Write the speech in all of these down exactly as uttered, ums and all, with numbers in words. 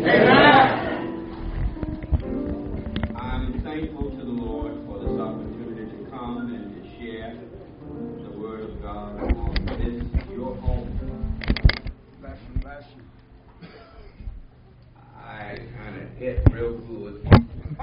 I'm thankful to the Lord for this opportunity to come and to share the Word of God on this, your home. Bless you, bless you. I kind of hit real good. I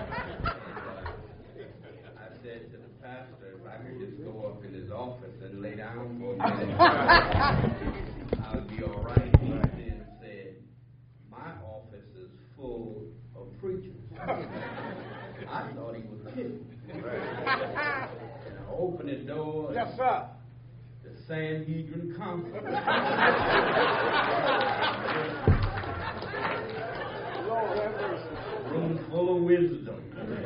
said to the pastor, if I could just go up in his office and lay down for a minute, I would be all right. He then said, my office is full of preachers. I thought he was kidding. And I opened the door. Yes, sir. The Sanhedrin Council. Room full of wisdom.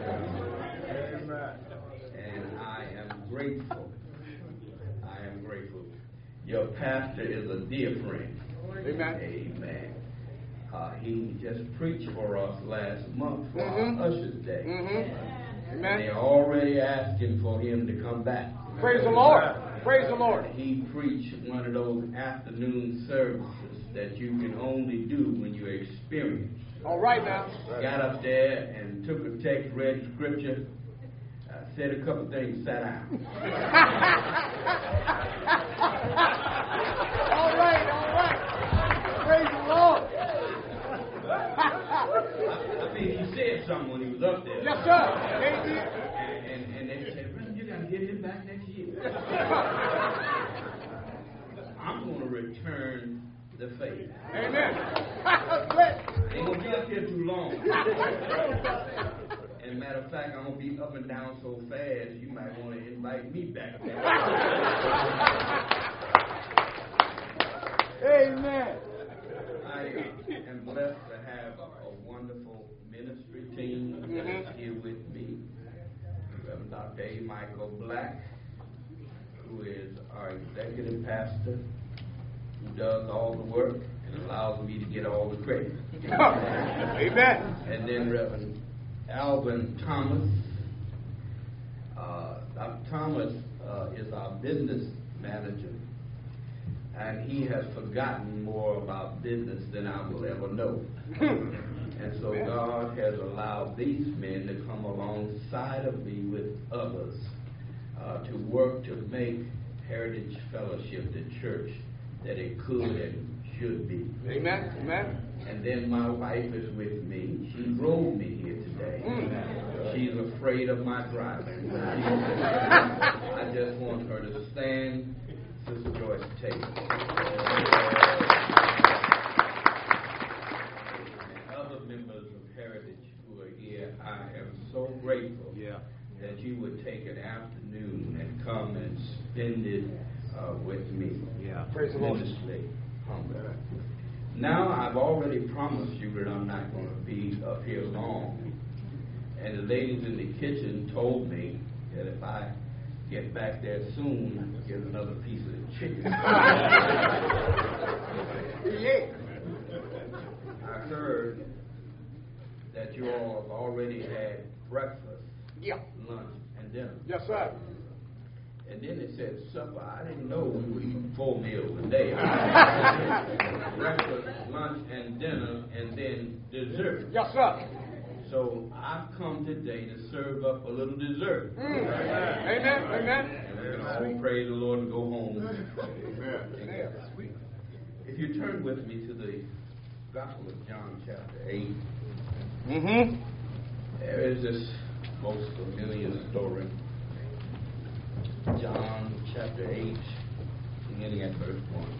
And I am grateful. I am grateful. Your pastor is a dear friend. Amen. Amen. Uh, he just preached for us last month for Mm-hmm. our Usher's Day. Mm-hmm. And Amen. they're already asking for him to come back. Praise the Lord. Praise the Lord. He preached one of those afternoon services that you can only do when you're experienced. All right now. Got up there and took a text, read scripture, uh, said a couple things, sat down. All right, all right. Praise the Lord. I mean, he said something when he was up there. Yes, sir. Amen. And, and, and they said, "Brother, you got to get him back next year." I'm going to return the faith. Amen. Ain't going to be up here too long. And matter of fact, I'm going to be up and down so fast, you might want to invite me back. Amen. I am blessed to have a wonderful ministry team that's here with me. Reverend Doctor A. Michael Black, who is our executive pastor, who does all the work and allows me to get all the credit. Amen. And then Reverend Alvin Thomas. Uh, Doctor Thomas uh, is our business manager, and he has forgotten more about business than I will ever know. And so God has allowed these men to come alongside of me with others uh, to work to make Heritage Fellowship the church that it could and should be. Amen. Amen. And then my wife is with me. She drove me here today. Mm. She's afraid of my driving. I just want her to stand. Sister Joyce Tate. Other members of Heritage who are here, I am so grateful Yeah. that you would take an afternoon and come and spend it uh, with me. Yeah. Praise the Lord. Tremendously humble. Now, I've already promised you that I'm not going to be up here long. And the ladies in the kitchen told me that if I get back there soon, I'll get another piece of the chicken. I heard that you all have already had breakfast, Yeah. lunch, and dinner. Yes, sir. And then they said supper. I didn't know we were eating four meals a day. Breakfast, lunch, and dinner, and then dessert. Yes, sir. So I've come today to serve up a little dessert. Mm. Amen. Amen. And we're going to all praise the Lord and go home. Amen. If you turn with me to the Gospel of John, chapter eight, Mm-hmm. there is this most familiar story. John chapter eight, beginning at verse one.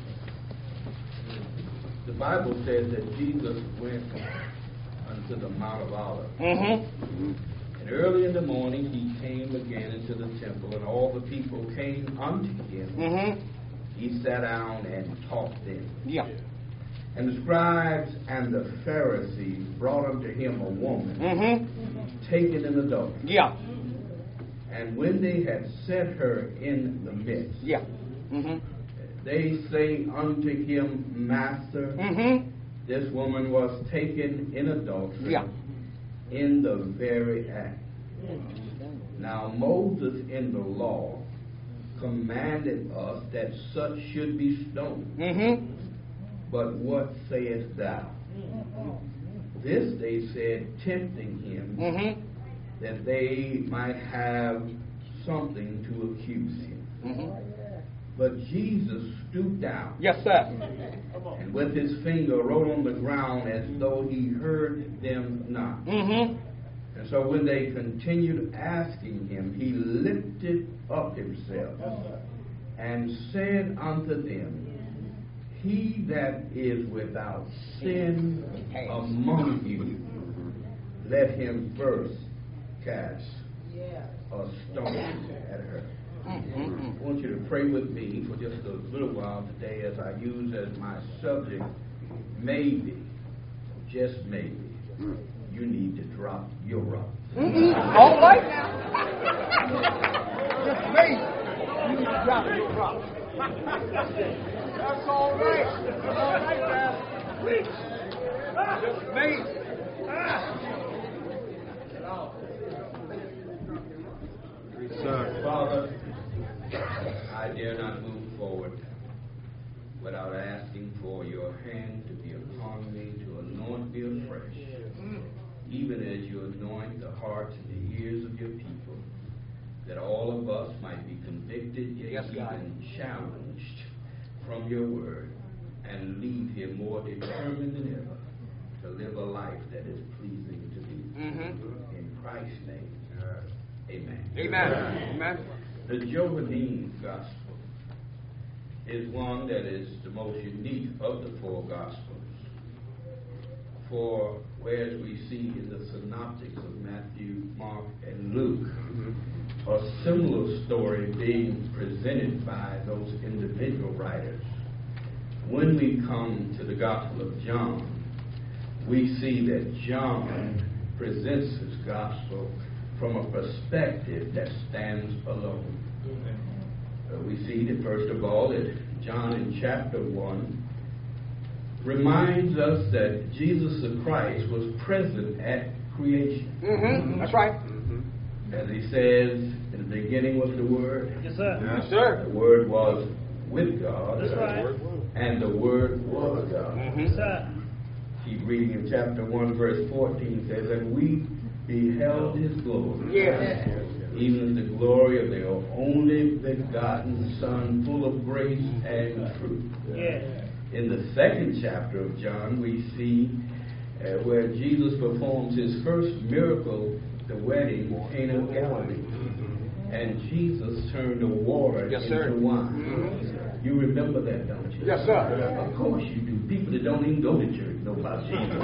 The Bible says that Jesus went unto the Mount of Olives. Mm-hmm. And early in the morning he came again into the temple, and all the people came unto him. Mm-hmm. He sat down and taught them. Yeah. And the scribes and the Pharisees brought unto him a woman Mm-hmm. taken in adultery. Yeah. And when they had set her in the midst, Yeah. Mm-hmm. they say unto him, Master, Mm-hmm. this woman was taken in adultery Yeah. in the very act. Now Moses in the law commanded us that such should be stoned. Mm-hmm. But what sayest thou? this they said, tempting him, Mm-hmm. that they might have something to accuse him. Mm-hmm. But Jesus stooped down Yes, sir. and with his finger wrote on the ground as though he heard them not. Mm-hmm. And so when they continued asking him, he lifted up himself and said unto them, He that is without sin among you, let him first cast a stone at her. I want you to pray with me for just a little while today as I use as my subject, maybe, just maybe, you need to drop your rock. All right now. Just me. You need to drop your rock. That's all right. That's all right, man. Just me. Sir. Father, I dare not move forward without asking for your hand to be upon me, to anoint me afresh, even as you anoint the hearts and the ears of your people, that all of us might be convicted, yet Yes, God. even challenged from your word, and leave here more determined than ever to live a life that is pleasing to thee. Mm-hmm. In Christ's name, amen. Amen. Amen. The Johannine Gospel is one that is the most unique of the four Gospels. For whereas we see in the synoptics of Matthew, Mark, and Luke, a similar story being presented by those individual writers, when we come to the Gospel of John, we see that John presents his Gospel from a perspective that stands alone. Uh, we see that, first of all, that John in chapter one reminds us that Jesus the Christ was present at creation. Mm-hmm. That's right. As he says, in the beginning was the Word. Yes, sir. Yes, sir. The Word was with God. That's right. And the Word was God. Yes, sir. Keep reading in chapter one, verse fourteen, says, and we beheld his glory. Yes. Even the glory of the only begotten Son, full of grace and truth. Yes. In the second chapter of John, we see uh, where Jesus performs his first miracle, the wedding in Cana of Galilee. And Jesus turned the water Yes, into sir. wine. Mm-hmm. You remember that, don't you? Yes, sir. Of course you do. People that don't even go to church know about Jesus.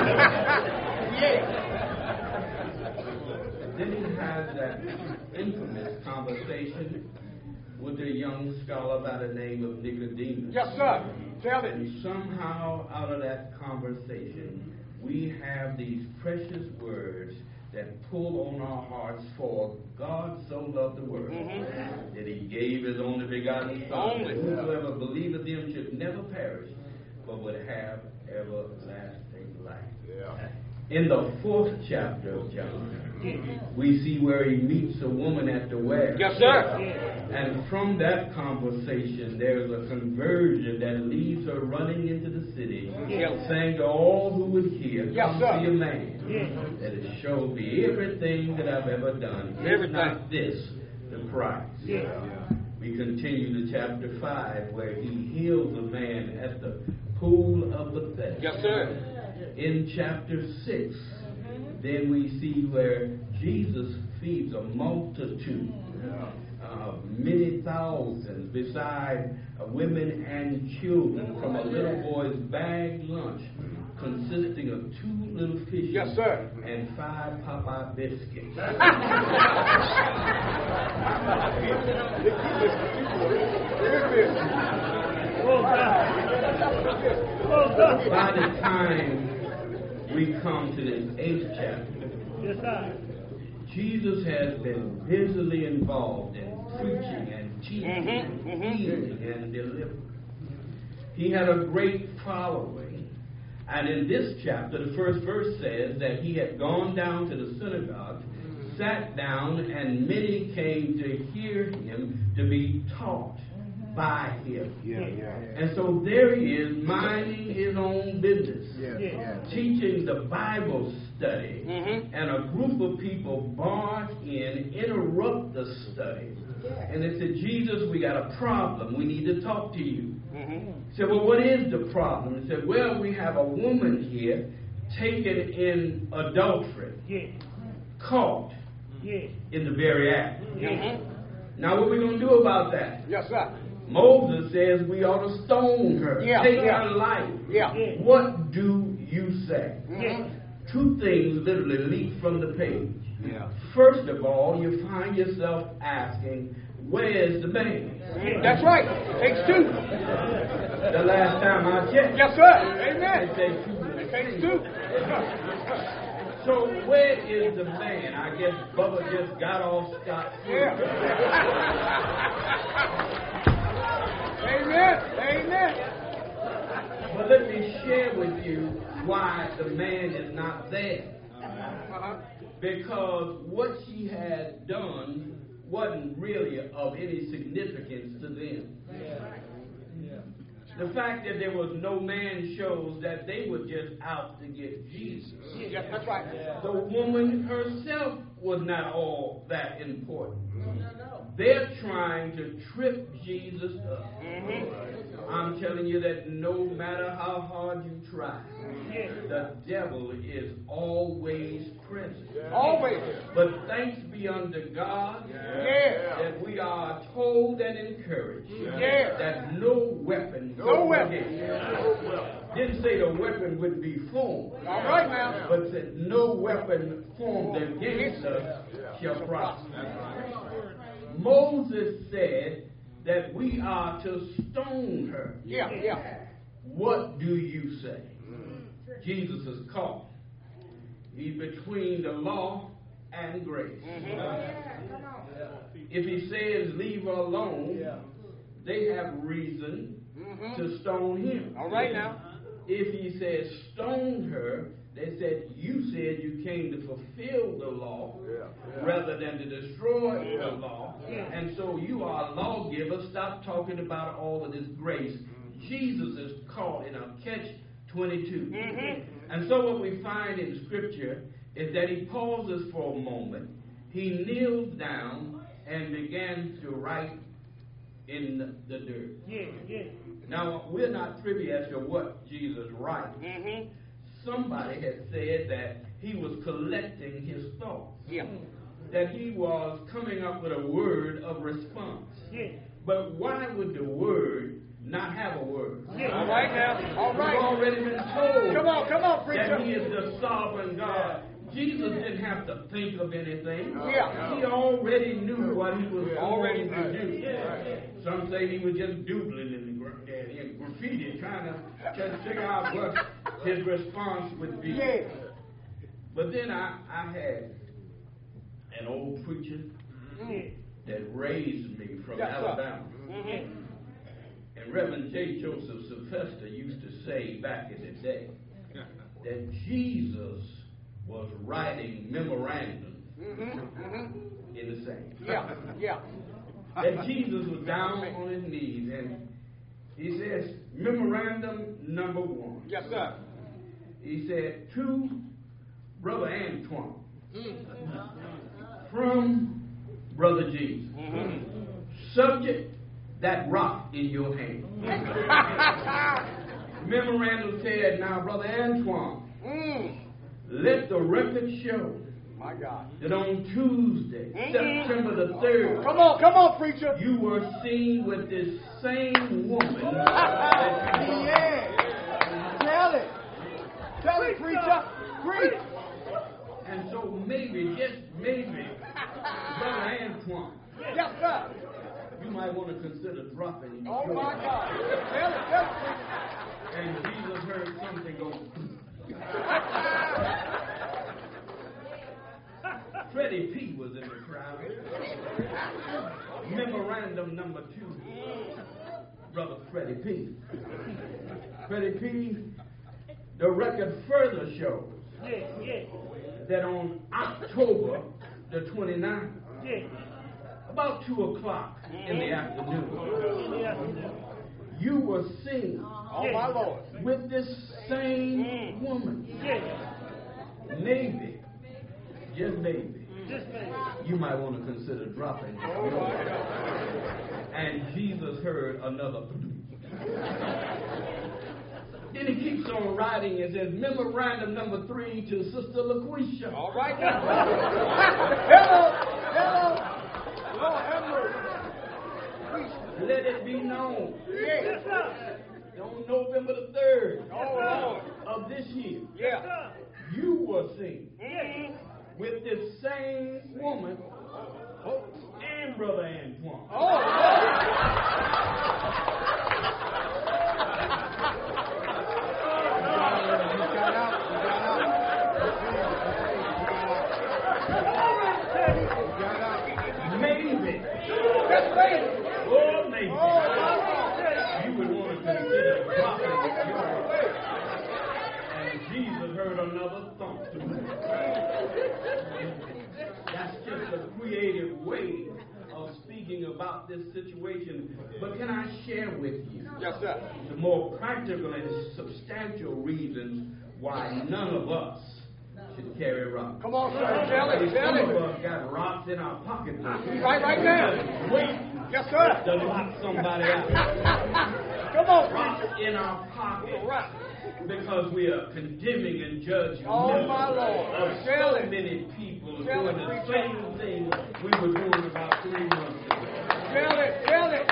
Then he has that infamous conversation with a young scholar by the name of Nicodemus. Yes, sir. Tell it. And somehow out of that conversation, we have these precious words that pull on our hearts. For God so loved the world Mm-hmm. that he gave his only begotten Son, Only. that whosoever believeth him should never perish, but would have everlasting life. Yeah. In the fourth chapter of John, we see where he meets a woman at the well. Yes, sir. And from that conversation, there's a conversion that leaves her running into the city, Yes. saying to all who would hear, Yes, come sir. see a man that has showed me everything that I've ever done. Is Everything. not this the Christ? We continue to chapter five, where he heals a man at the pool of Bethesda. Yes, sir. In chapter six, then we see where Jesus feeds a multitude, uh, many thousands, beside uh, women and children, from a little boy's bagged lunch consisting of two little fishes Yes, sir. and five Popeye biscuits. By the time we come to this eighth chapter, Yes, sir. Jesus has been busily involved in preaching and teaching Mhm, and mhm. healing and delivering. He had a great following. And in this chapter, the first verse says that he had gone down to the synagogue, sat down, and many came to hear him to be taught. by him. Yeah, yeah. And so there he is, minding his own business, Yeah, yeah. teaching the Bible study, Mm-hmm. and a group of people barge in, interrupt the study, and they said, Jesus, we got a problem. We need to talk to you. Mm-hmm. He said, well, what is the problem? He said, well, we have a woman here taken in adultery, Yeah. caught Yeah. in the very act. Mm-hmm. Now, what are we going to do about that? Yes, sir. Moses says we ought to stone her, Yeah, take yeah. her life. Yeah. Yeah. What do you say? Yeah. Two things literally leap from the page. Yeah. First of all, you find yourself asking, where's the man? That's right. Takes two. The last time I checked, Yes, sir. they Amen. say two. It takes two. So where is the man? I guess Bubba just got off scot-free. Yeah. Amen. Amen. But let me share with you why the man is not there. Uh-huh. Because what she had done wasn't really of any significance to them. The fact that there was no man shows that they were just out to get Jesus. Yes, that's right. The woman herself was not all that important. They're trying to trip Jesus up. Mm-hmm. I'm telling you that no matter how hard you try, Yeah. the devil is always present. Always. But thanks be unto God Yeah. that we are told and encouraged Yeah. that no weapon, No weapon. against- didn't say the weapon would be formed, All right now. but said no weapon formed against us shall prosper. Moses said that we are to stone her. Yeah, yeah. What do you say? Jesus is caught. He's between the law and grace. If he says leave her alone, they have reason Mm-hmm. to stone him. All right now. If he says stone her, they said you said you came to fulfill the law rather than to destroy the law. And so you are a lawgiver. Stop talking about all of this grace. Jesus is caught in a catch twenty-two. Mm-hmm. And so what we find in Scripture is that he pauses for a moment. He kneels down and begins to write in the dirt. Yeah. Yeah. Now, we're not privy as to what Jesus writes. Mm-hmm. Somebody had said that he was collecting his thoughts, Yeah. that he was coming up with a word of response. Yeah. But why would the word not have a word? All right now. All We've right. already been told Come on, come on, that he preacher. is the sovereign God. Jesus didn't have to think of anything. Yeah. He already knew what he was Already going to do. Some say he was just doodling in the gra- uh, in graffiti, trying to just figure out what his response would be. Yeah. But then I, I had an old preacher Yeah. that raised me from Yes, sir. Alabama. Mm-hmm. And Reverend J. Joseph Sylvester used to say back in the day that Jesus was writing memorandums Mm-hmm. Mm-hmm. in the sand. Yeah. Yeah. That Jesus was down on his knees and he says, memorandum number one. Yes, sir. He said, to Brother Antoine, from Brother Jesus. Mm-hmm. Subject, that rock in your hand. Memorandum said, now, Brother Antoine, Mm. let the record show My God. that on Tuesday, Mhm. September the third, Come on, come on, preacher. you were seen with this same woman. that you- Yeah. Tell it. Tell it, preacher. Preach. And so maybe, just maybe, Brother Antoine, Yes, sir. you might want to consider dropping Oh, your- my God. Tell it, tell it, preacher. And Jesus heard something go. Freddie P was in the crowd. Memorandum number two, Brother Freddie P. Freddie P, the record further shows Yeah. Yeah. that on October the twenty-ninth, Yeah. about two o'clock in the afternoon, you were seen Oh, my Lord. with this same woman. Maybe, just maybe, you might want to consider dropping your. And Jesus heard another. Then he keeps on writing and says, memorandum number three to Sister LaQuisha. All right now. Hello. Hello. Lord have mercy. Let it be known Yes. on November the third Oh, Lord. of this year, Yeah. you were seen Mm. with this same woman and Brother Antoine. Oh, Lord. Maybe, That's right. oh maybe, Oh, my Lord. you would want to consider dropping your. And Jesus heard another thump. That's just a creative way of speaking about this situation. But can I share with you Yes, sir. the more practical and substantial reasons why none of us should carry rocks? Come on, sir. Tell it. Tell Some of it. us got rocks in our pocketbook. Right, right now. Wait, Yes, sir. to knock somebody out. Come on. Rocks in our pocket. Right. Because we are condemning and judging Oh, millions my Lord. of Tell so it. many people Tell doing it, the preacher. same thing we were doing about three months ago. Tell it. Tell it.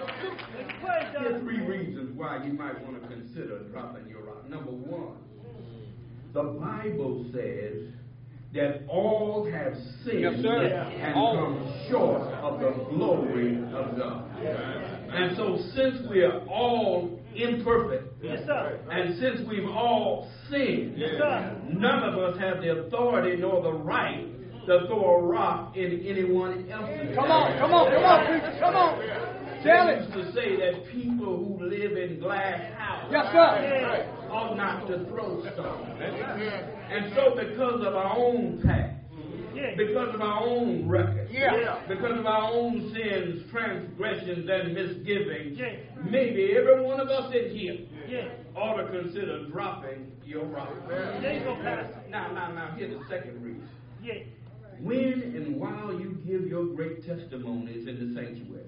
Here are three reasons why you might want to consider dropping your rock. Number one, the Bible says that all have sinned Yes, sir. and All. come short of the glory of God. And so since we are all imperfect, Yes, sir. and since we've all sinned, Yes, sir. none of us have the authority nor the right to throw a rock in anyone else's. Come on. Come on. Come on, preacher. Come on. Tell They it. used to say that people who live in glass houses Yes, sir. ought not to throw stones. And so because of our own past, because of our own record, Yeah. because of our own sins, transgressions, and misgivings, Yeah. maybe every one of us in here Yeah. ought to consider dropping your rock. There you go, Pastor. Now, now, now, here's the second reason. Yeah. When and while you give your great testimonies in the sanctuary,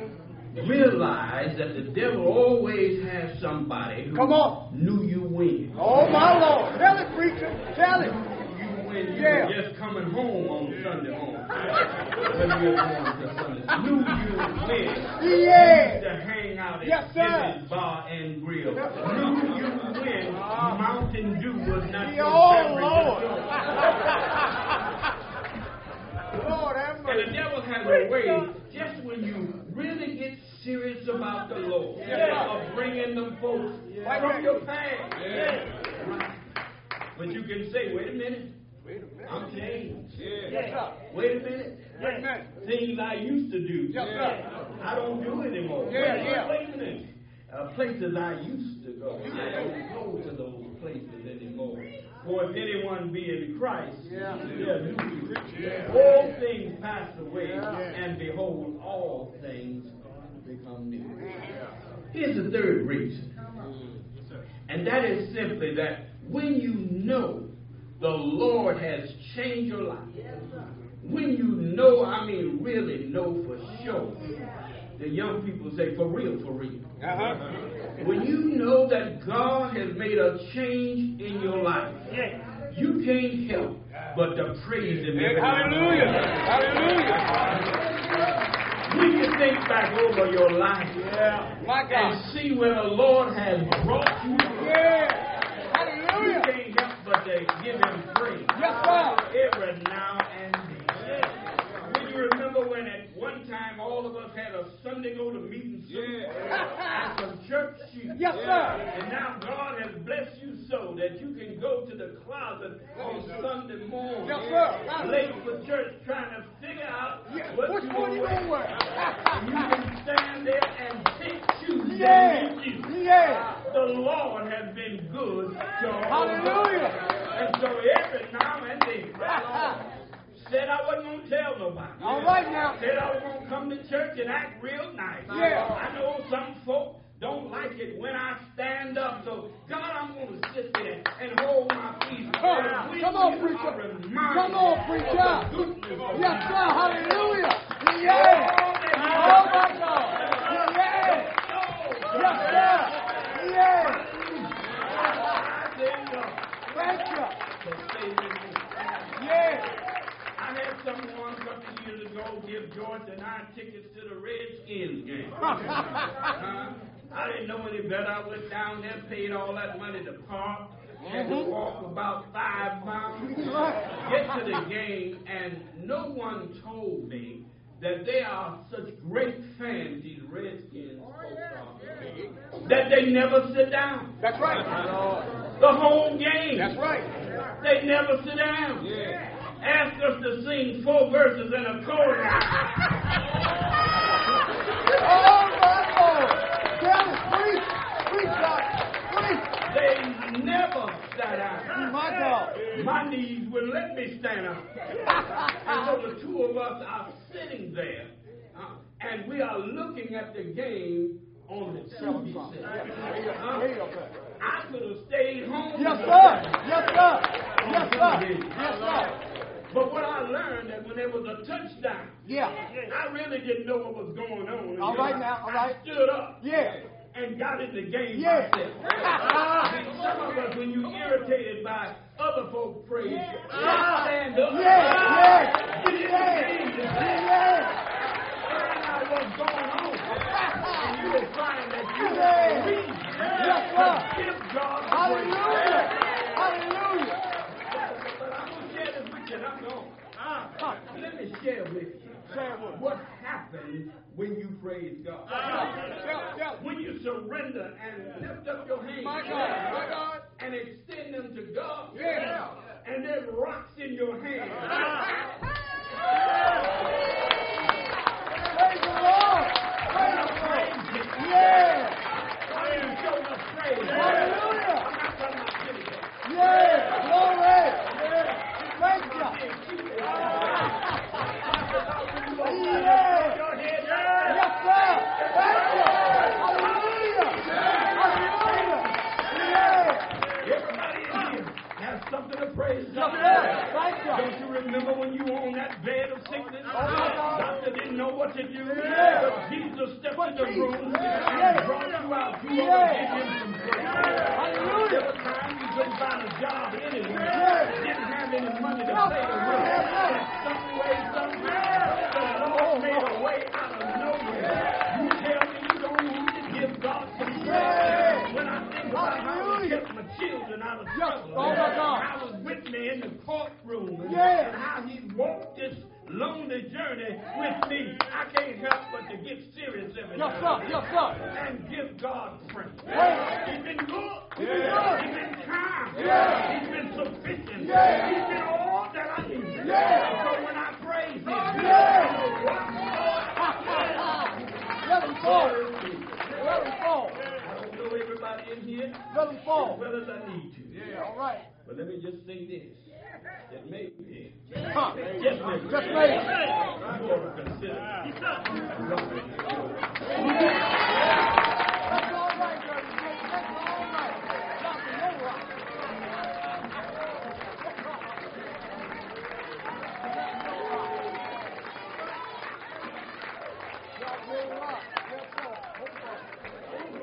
realize that the devil always has somebody who Come on. knew you win. Oh, my Lord. Tell it, preacher. Tell it. You when you Yeah. were just coming home on Sunday morning. When you were going to Sunday. Knew you win. Yeah. To hang out at Yes, sir. Jimmy's Bar and Grill. Knew you win. Mountain Dew was not your Oh, beverage of Lord. choice. Lord have And the mercy. devil has a way, just when you really get serious about the Lord, Yeah. of bringing them folks Right from back. your past. Yeah. Right. But you can say, wait a minute, Wait a minute. I'm changed. Yes, sir. Wait a minute, Wait a minute. things I used to do, Yes, sir. I don't do anymore. Yeah, wait, yeah. wait a minute. Uh, places I used to go, I don't go to those places anymore. For if anyone be in Christ, Yeah. they are new creatures. Yeah. All things pass away, Yeah. and behold, all things become new. Here's the third reason, and that is simply that when you know the Lord has changed your life, when you know, I mean really know for sure, the young people say for real, for real. Uh-huh. When you know that God has made a change in your life, Yeah. you can't help but to praise Him. every now and Hallelujah. then. Hallelujah. When you think back over your life Yeah. My and God. see where the Lord has brought you from, Yeah. you Hallelujah. can't help but to give Him praise Yes, sir. every now and then. When you remember when at one time all of us had a Sunday go to meeting suit and some church shoes. Yes, sir. And now God has blessed you so that you can go to the closet on Sunday morning, Yes, sir. late for church, trying to figure out Yeah. what Which you one you wear. gonna wear? And you can stand there and pick shoes Yeah. that fit you. Yeah. The Lord has been good to all of us. Hallelujah. And so every now and then, said I wasn't going to tell nobody. All right. right now. Said I was going to come to church and act real nice. Yeah. I know some folk don't like it when I stand up. So, God, I'm going to sit there and hold my peace. Oh, And come on, we preacher. are reminded Come on, of preacher. the goodness of Yes, God. sir. Hallelujah. Yeah. Oh, my God. Yeah. Yes, sir. Yeah. Thank you. Yeah. I had someone a couple of years ago give George and I tickets to the Redskins game. uh, I didn't know any better. I went down there, paid all that money to park, had to walk about five miles, get to the game, and no one told me that they are such great fans, these Redskins folks are, that they never sit down. That's right. The whole game. That's right. They never sit down. Yeah. Ask us to sing four verses in a chorus. Oh, my Lord. Tell us, preach. Preach, God. Preach. They never sat down. My God. My knees wouldn't let me stand up. And so the two of us are sitting there, uh, and we are looking at the game on the T V set. Uh, I could have stayed home. Yes, sir. Yes, sir. Yes, sir. Yes, sir. But what I learned that when there was a touchdown, Yeah. I really didn't know what was going on. All right now. All right. I stood up. Yeah. And got in the game Yeah. myself. See, some of us, when you irritated by other folk praise, you stand up. Yeah. Yeah. Get in the game. Yeah. Find out what's going on. And you will find that you Yeah. will read. Yes, sir. Give God the Hallelujah. praise. Hallelujah. But I'm going to share this with you, and I'm going. Huh. Let me share with you Share with us. what happens when you praise God. Yeah, yeah. When you surrender and lift up your hands My God. My God. and extend them to God, Yeah. and then rocks in your hand. Praise the Lord. Praise the Lord. Yeah. Why do you show us praise? Hallelujah. I'm not talking about getting it. Yeah. Glory. Thank you. Yeah. Your head Yes, sir. Thank you. Hallelujah. Hallelujah. Yeah. Everybody in here has something to praise Yes, God. sir. Thank you. Don't you remember when you were on that bed of sickness? Oh, my God. Doctor didn't know what to do. Yeah. But Jesus stepped But in the Jesus. room Yeah. and brought you out. You Yeah. ought to give him some praise. Hallelujah. There were times you couldn't find a job anywhere. Yeah. Didn't have any money to Yeah. pay the rent. Yeah. And some way, somehow, the Lord made a way out of nowhere. You tell me you don't need to give God some praise. Yeah. When I think about how he Hallelujah. kept my children out of Yes. trouble. Oh, my God. I was with me in the courtroom. And, Yeah. and how he walked this lonely journey with me. I can't help but to get serious every Yes, now sir. and Yes, then sir. and give God praise. Praise. He's been good. He's been good. He's been kind. Yeah. He's been sufficient. Yeah. He's been all that I need. Yeah. So when I praise him, Yeah. Let him fall. Glory to him. Let him fall. I don't know everybody in here Let him as fall. well as I need to. Yeah. All right. But let me just say this. That maybe, Huh. just maybe, Just maybe. you ought to consider. That's all right, brother. That's all right. Doctor, no rock. Doctor, no rock. Yes, sir.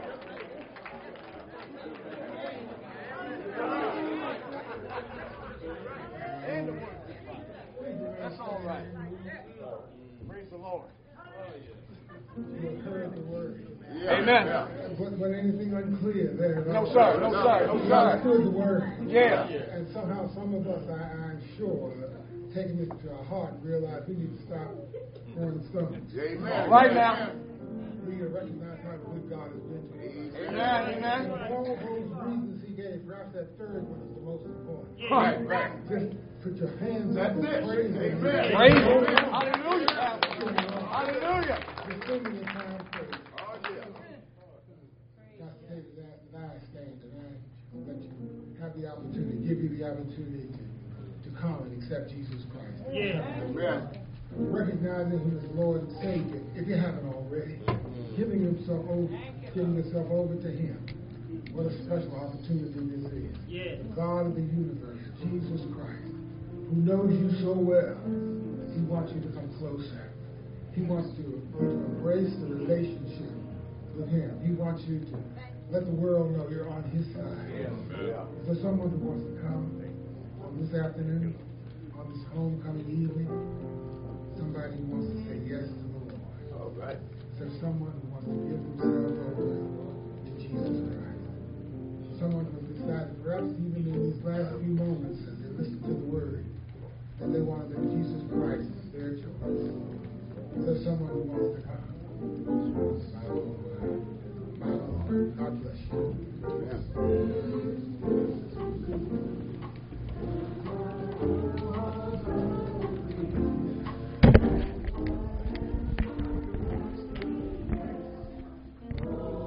And the word. That's all right. Praise the Lord. You heard the word. Amen. But, but anything unclear there? No, sir. No, sir. No, You sir. understood the word. Yeah. And somehow some of us, I, I'm sure, taking it to our heart, realize we need to stop throwing stones. All right now. We need to recognize how good God has been to us. Amen. And Amen. of all those reasons he gave, perhaps that third one is the most important. Right. Right. Just put your hands That's up and it. praise him. Praise Him. Hallelujah. Hallelujah. Just singing in time praise. Doctor David, that I stand and I let you have the opportunity, give you the opportunity to, to come and accept Jesus Christ. Yeah. Amen. recognizing Him as Lord and Savior, if you haven't already, giving Himself over, giving yourself over to Him. What a special opportunity this is. Yes. The God of the universe, Jesus Christ, who knows you so well, He wants you to come closer. He wants to, you to embrace the relationship with Him. He wants you to let the world know you're on His side. Yeah. Is there someone who wants to come on this afternoon, on this homecoming evening? Somebody who wants to say yes to the Lord. All right. Is there someone who wants to give themselves over to Jesus Christ? Someone who has decided, perhaps even in these last few moments as they listen to the Word, that they want to make Jesus Christ their choice. Is there someone who wants to come? My Lord, my Lord, God bless you. Yeah.